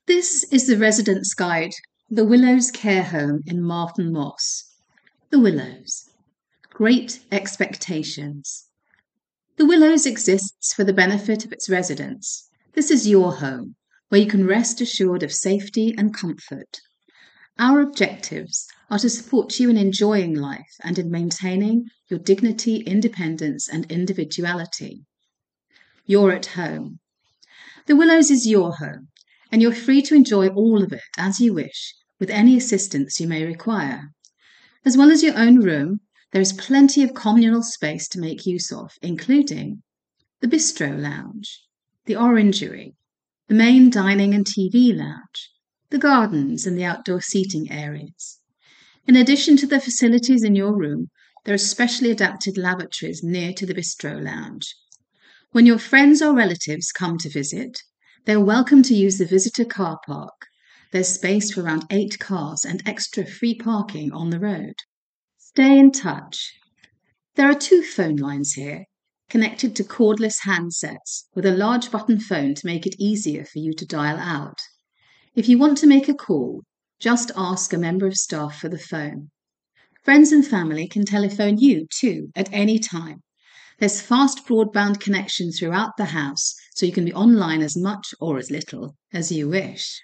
This is the Resident's Guide, The Willows Care Home in Marton Moss. The Willows. Great expectations. The Willows exists for the benefit of its residents. This is your home, where you can rest assured of safety and comfort. Our objectives are to support you in enjoying life and in maintaining your dignity, independence, and individuality. You're at home. The Willows is your home, and you're free to enjoy all of it as you wish, with any assistance you may require. As well as your own room, there is plenty of communal space to make use of, including the bistro lounge, the orangery, the main dining and TV lounge, the gardens and the outdoor seating areas. In addition to the facilities in your room, there are specially adapted lavatories near to the bistro lounge. When your friends or relatives come to visit, they're welcome to use the visitor car park. There's space for around 8 cars and extra free parking on the road. Stay in touch. There are 2 phone lines here, connected to cordless handsets with a large button phone to make it easier for you to dial out. If you want to make a call, just ask a member of staff for the phone. Friends and family can telephone you too at any time. There's fast broadband connection throughout the house, so you can be online as much or as little as you wish.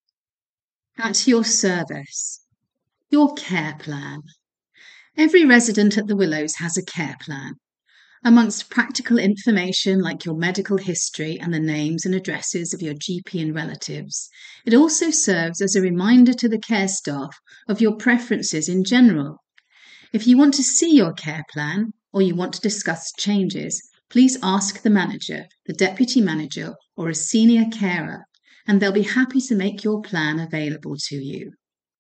At your service. Your care plan. Every resident at the Willows has a care plan. Amongst practical information like your medical history and the names and addresses of your GP and relatives, it also serves as a reminder to the care staff of your preferences in general. If you want to see your care plan or you want to discuss changes, please ask the manager, the deputy manager, or a senior carer, and they'll be happy to make your plan available to you.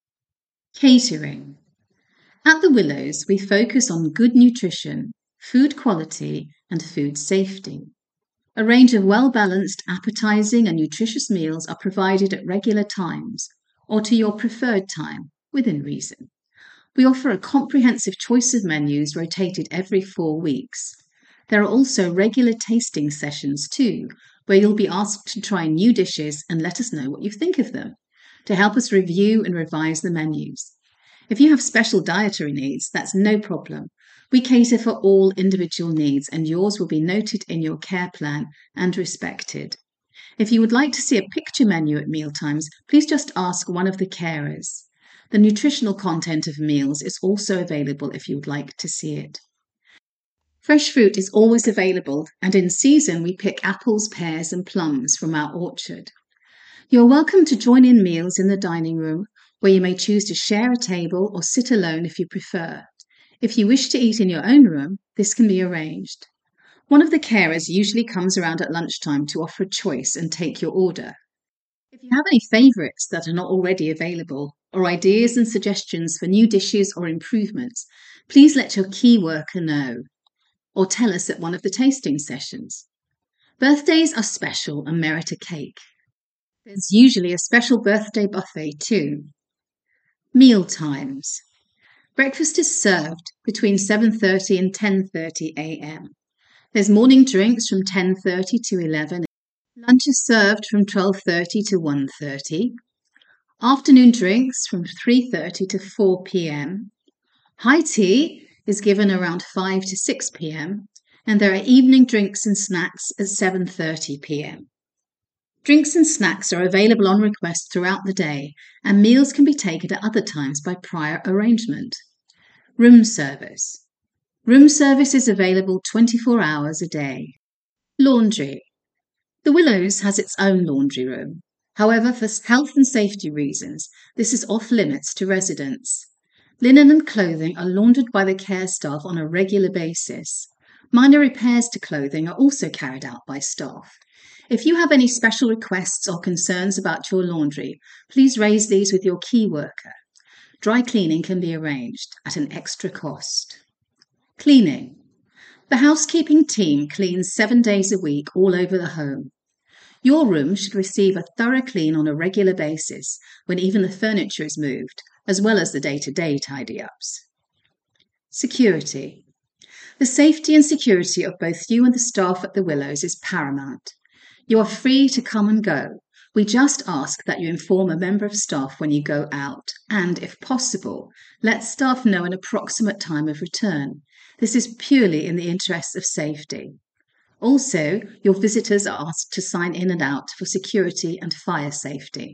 Catering. At the Willows, we focus on good nutrition, food quality, and food safety. A range of well-balanced, appetizing and nutritious meals are provided at regular times, or to your preferred time, within reason. We offer a comprehensive choice of menus rotated every 4 weeks. There are also regular tasting sessions too, where you'll be asked to try new dishes and let us know what you think of them, to help us review and revise the menus. If you have special dietary needs, that's no problem. We cater for all individual needs, and yours will be noted in your care plan and respected. If you would like to see a picture menu at mealtimes, please just ask one of the carers. The nutritional content of meals is also available if you would like to see it. Fresh fruit is always available, and in season we pick apples, pears and plums from our orchard. You're welcome to join in meals in the dining room, where you may choose to share a table or sit alone if you prefer. If you wish to eat in your own room, this can be arranged. One of the carers usually comes around at lunchtime to offer a choice and take your order. If you have any favourites that are not already available, or ideas and suggestions for new dishes or improvements, please let your key worker know, or tell us at one of the tasting sessions. Birthdays are special and merit a cake. There's usually a special birthday buffet too. Meal times. Breakfast is served between 7:30 and 10:30 a.m. There's morning drinks from 10:30 to 11. Lunch is served from 12:30 to 1:30. Afternoon drinks from 3:30 to 4 p.m. High tea is given around 5 to 6 p.m. and there are evening drinks and snacks at 7:30 p.m. Drinks and snacks are available on request throughout the day, and meals can be taken at other times by prior arrangement. Room service. Room service is available 24 hours a day. Laundry. The Willows has its own laundry room. However, for health and safety reasons, this is off limits to residents. Linen and clothing are laundered by the care staff on a regular basis. Minor repairs to clothing are also carried out by staff. If you have any special requests or concerns about your laundry, please raise these with your key worker. Dry cleaning can be arranged at an extra cost. Cleaning. The housekeeping team cleans 7 days a week all over the home. Your room should receive a thorough clean on a regular basis when even the furniture is moved, as well as the day-to-day tidy-ups. Security. The safety and security of both you and the staff at the Willows is paramount. You are free to come and go. We just ask that you inform a member of staff when you go out and, if possible, let staff know an approximate time of return. This is purely in the interests of safety. Also, your visitors are asked to sign in and out for security and fire safety.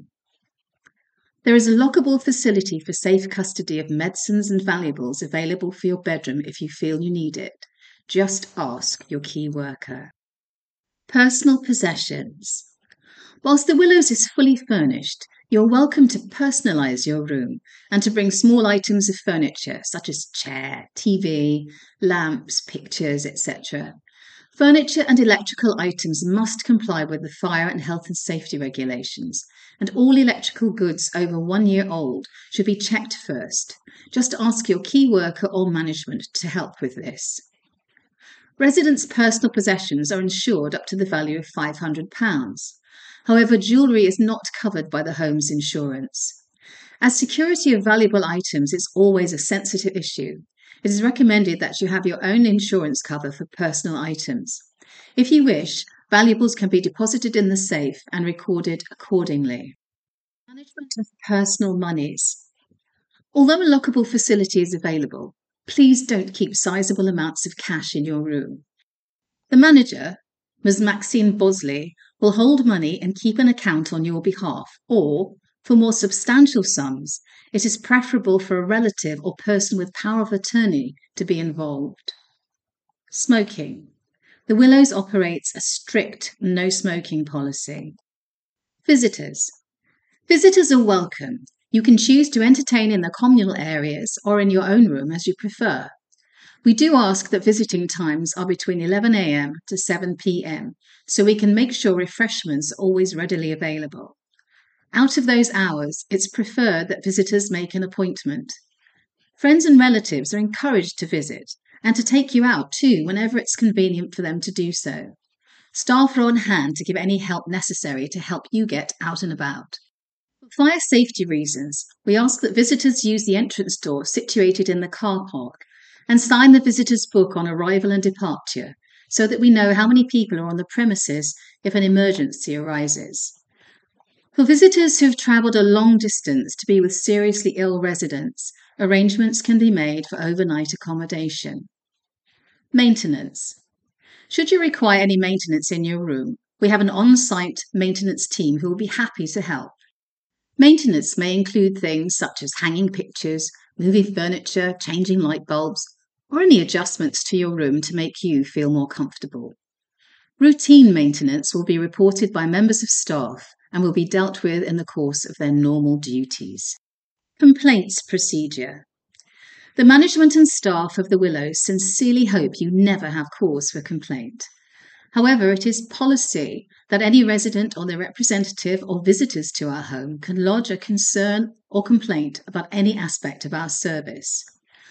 There is a lockable facility for safe custody of medicines and valuables available for your bedroom if you feel you need it. Just ask your key worker. Personal possessions. Whilst the Willows is fully furnished, you're welcome to personalise your room and to bring small items of furniture such as chair, TV, lamps, pictures, etc. Furniture and electrical items must comply with the fire and health and safety regulations, and all electrical goods over 1 year old should be checked first. Just ask your key worker or management to help with this. Residents' personal possessions are insured up to the value of £500. However, jewellery is not covered by the home's insurance. As security of valuable items is always a sensitive issue, it is recommended that you have your own insurance cover for personal items. If you wish, valuables can be deposited in the safe and recorded accordingly. Management of personal monies. Although a lockable facility is available, please don't keep sizable amounts of cash in your room. The manager, Ms. Maxine Bosley, will hold money and keep an account on your behalf, or, for more substantial sums, it is preferable for a relative or person with power of attorney to be involved. Smoking. The Willows operates a strict no smoking policy. Visitors. Visitors are welcome. You can choose to entertain in the communal areas or in your own room as you prefer. We do ask that visiting times are between 11 a.m. to 7 p.m. so we can make sure refreshments are always readily available. Out of those hours, it's preferred that visitors make an appointment. Friends and relatives are encouraged to visit and to take you out too whenever it's convenient for them to do so. Staff are on hand to give any help necessary to help you get out and about. For fire safety reasons, we ask that visitors use the entrance door situated in the car park and sign the visitor's book on arrival and departure so that we know how many people are on the premises if an emergency arises. For visitors who've travelled a long distance to be with seriously ill residents, arrangements can be made for overnight accommodation. Maintenance. Should you require any maintenance in your room, we have an on-site maintenance team who will be happy to help. Maintenance may include things such as hanging pictures, moving furniture, changing light bulbs, or any adjustments to your room to make you feel more comfortable. Routine maintenance will be reported by members of staff and will be dealt with in the course of their normal duties. Complaints procedure. The management and staff of the Willows sincerely hope you never have cause for complaint. However, it is policy that any resident or their representative or visitors to our home can lodge a concern or complaint about any aspect of our service.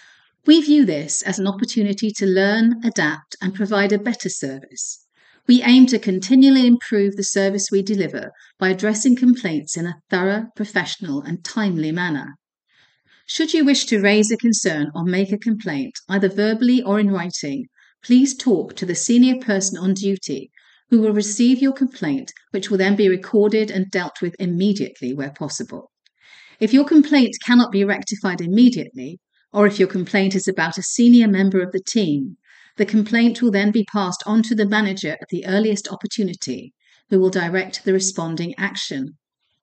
We view this as an opportunity to learn, adapt, and provide a better service. We aim to continually improve the service we deliver by addressing complaints in a thorough, professional, and timely manner. Should you wish to raise a concern or make a complaint, either verbally or in writing, please talk to the senior person on duty who will receive your complaint, which will then be recorded and dealt with immediately where possible. If your complaint cannot be rectified immediately, or if your complaint is about a senior member of the team, the complaint will then be passed on to the manager at the earliest opportunity, who will direct the responding action.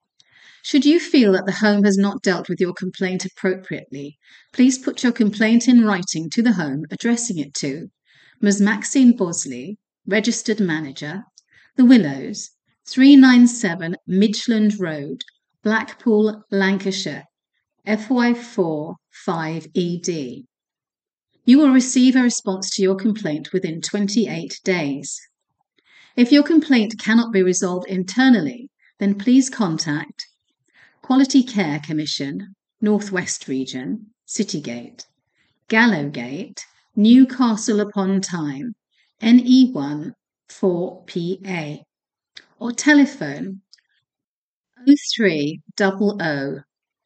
Should you feel that the home has not dealt with your complaint appropriately, please put your complaint in writing to the home addressing it to Ms. Maxine Bosley, Registered Manager, The Willows, 397 Midgeland Road, Blackpool, Lancashire, FY4 5ED. You will receive a response to your complaint within 28 days. If your complaint cannot be resolved internally, then please contact Quality Care Commission, North West Region, Citygate, Gallowgate, Newcastle upon Tyne, NE1 4PA, or telephone 0300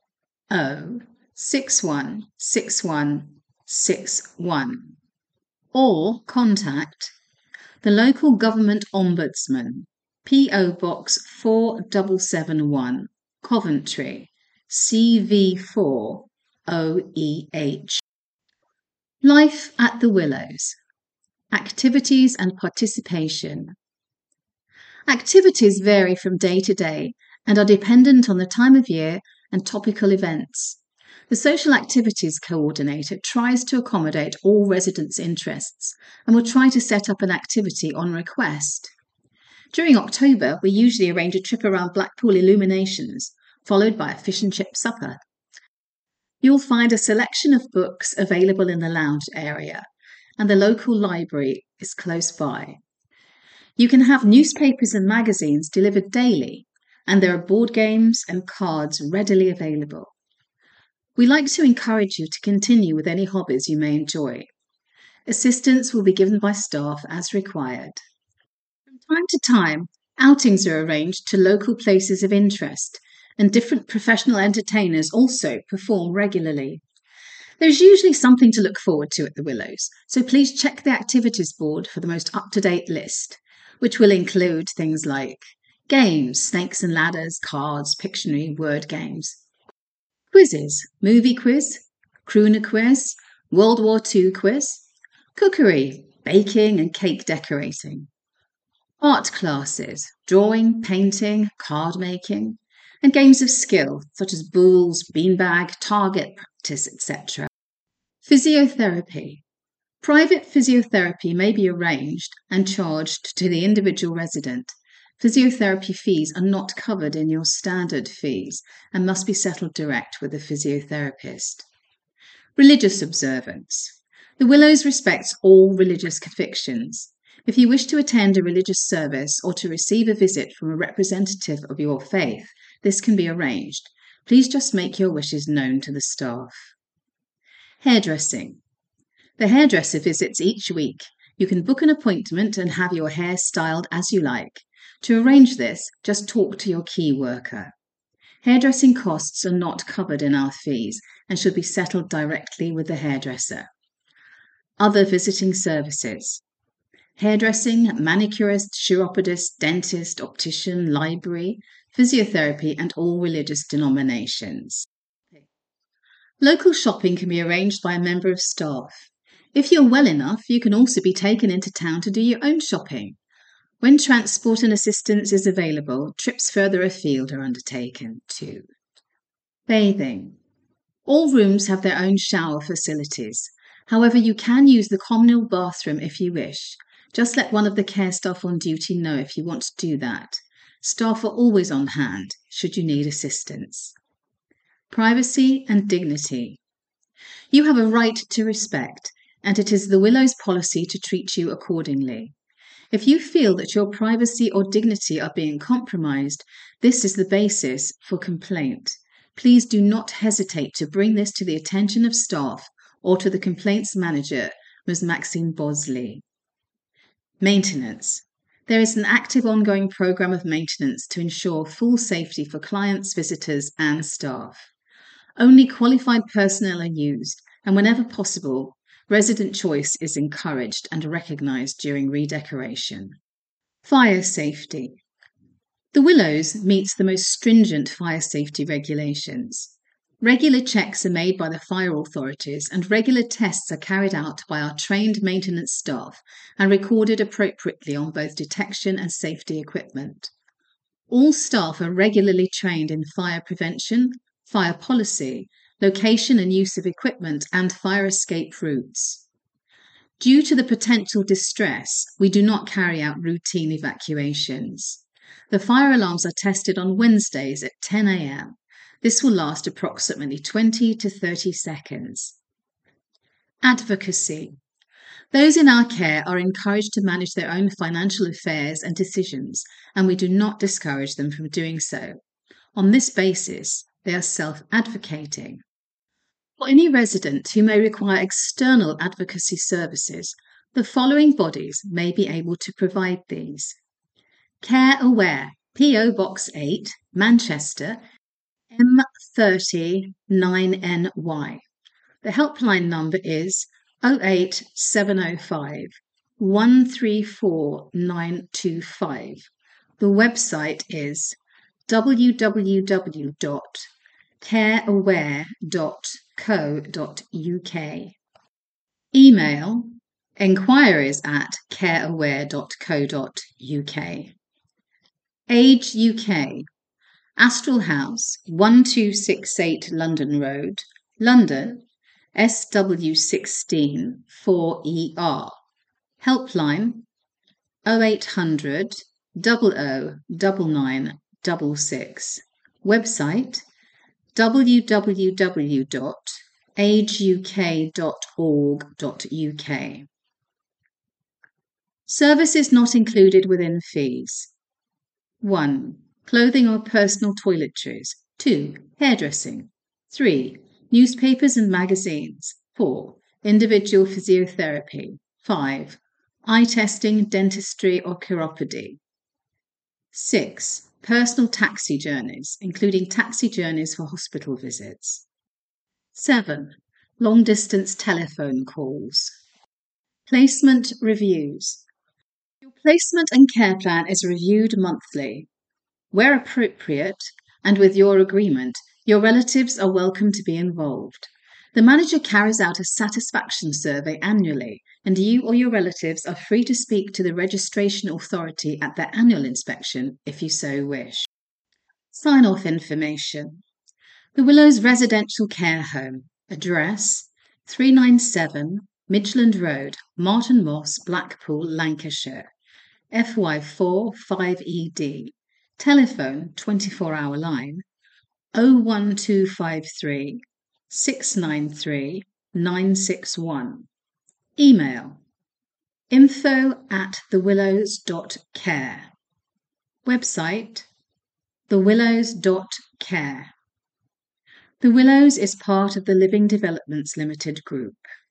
616161, or contact the local government ombudsman, P.O. Box 4771, Coventry, CV4OEH. Life at the Willows. Activities and participation. Activities vary from day to day and are dependent on the time of year and topical events. The Social Activities Coordinator tries to accommodate all residents' interests and will try to set up an activity on request. During October, we usually arrange a trip around Blackpool Illuminations, followed by a fish and chip supper. You'll find a selection of books available in the lounge area, and the local library is close by. You can have newspapers and magazines delivered daily, and there are board games and cards readily available. We like to encourage you to continue with any hobbies you may enjoy. Assistance will be given by staff as required. From time to time, outings are arranged to local places of interest, and different professional entertainers also perform regularly. There's usually something to look forward to at the Willows, so please check the activities board for the most up-to-date list, which will include things like games, snakes and ladders, cards, Pictionary, word games, quizzes, movie quiz, crooner quiz, World War II quiz, cookery, baking and cake decorating, art classes, drawing, painting, card making, and games of skill such as bowls, beanbag, target practice, etc. Physiotherapy. Private physiotherapy may be arranged and charged to the individual resident. Physiotherapy fees are not covered in your standard fees and must be settled direct with the physiotherapist. Religious observance. The Willows respects all religious convictions. If you wish to attend a religious service or to receive a visit from a representative of your faith, this can be arranged. Please just make your wishes known to the staff. Hairdressing. The hairdresser visits each week. You can book an appointment and have your hair styled as you like. To arrange this, just talk to your key worker. Hairdressing costs are not covered in our fees and should be settled directly with the hairdresser. Other visiting services. Hairdressing, manicurist, chiropodist, dentist, optician, library, physiotherapy, and all religious denominations. Local shopping can be arranged by a member of staff. If you're well enough, you can also be taken into town to do your own shopping. When transport and assistance is available, trips further afield are undertaken too. Bathing. All rooms have their own shower facilities. However, you can use the communal bathroom if you wish. Just let one of the care staff on duty know if you want to do that. Staff are always on hand should you need assistance. Privacy and dignity. You have a right to respect, and it is the Willows policy to treat you accordingly. If you feel that your privacy or dignity are being compromised, this is the basis for complaint. Please do not hesitate to bring this to the attention of staff or to the complaints manager, Ms. Maxine Bosley. Maintenance. There is an active ongoing programme of maintenance to ensure full safety for clients, visitors and staff. Only qualified personnel are used, and whenever possible, resident choice is encouraged and recognised during redecoration. Fire safety. The Willows meets the most stringent fire safety regulations. Regular checks are made by the fire authorities and regular tests are carried out by our trained maintenance staff and recorded appropriately on both detection and safety equipment. All staff are regularly trained in fire prevention, fire policy, location and use of equipment, and fire escape routes. Due to the potential distress, we do not carry out routine evacuations. The fire alarms are tested on Wednesdays at 10 a.m. This will last approximately 20 to 30 seconds. Advocacy. Those in our care are encouraged to manage their own financial affairs and decisions, and we do not discourage them from doing so. On this basis, they are self-advocating. For any resident who may require external advocacy services, the following bodies may be able to provide these. Care Aware, P.O. Box 8, Manchester, M30-9NY. The helpline number is 08705 134 925, The website is www.careaware.co.uk. Email enquiries@careaware.co.uk. Age UK, Astral House, 1268 London Road, London, SW16 4ER. Helpline 0800 00 9966. Website www.ageuk.org.uk. Services not included within fees. 1. Clothing or personal toiletries. 2. Hairdressing. 3. Newspapers and magazines. 4. Individual physiotherapy. 5. Eye testing, dentistry or chiropody. 6. Personal taxi journeys, including taxi journeys for hospital visits. 7. Long-distance telephone calls. Placement reviews. Your placement and care plan is reviewed monthly. Where appropriate, and with your agreement, your relatives are welcome to be involved. The manager carries out a satisfaction survey annually, and you or your relatives are free to speak to the registration authority at their annual inspection if you so wish. Sign-off information. The Willows Residential Care Home. Address 397 Midland Road, Martin Moss, Blackpool, Lancashire. FY4 5ED. Telephone 24-hour line 01253 693 961. Email info@thewillows.care. Website thewillows.care. The Willows is part of the Living Developments Limited Group.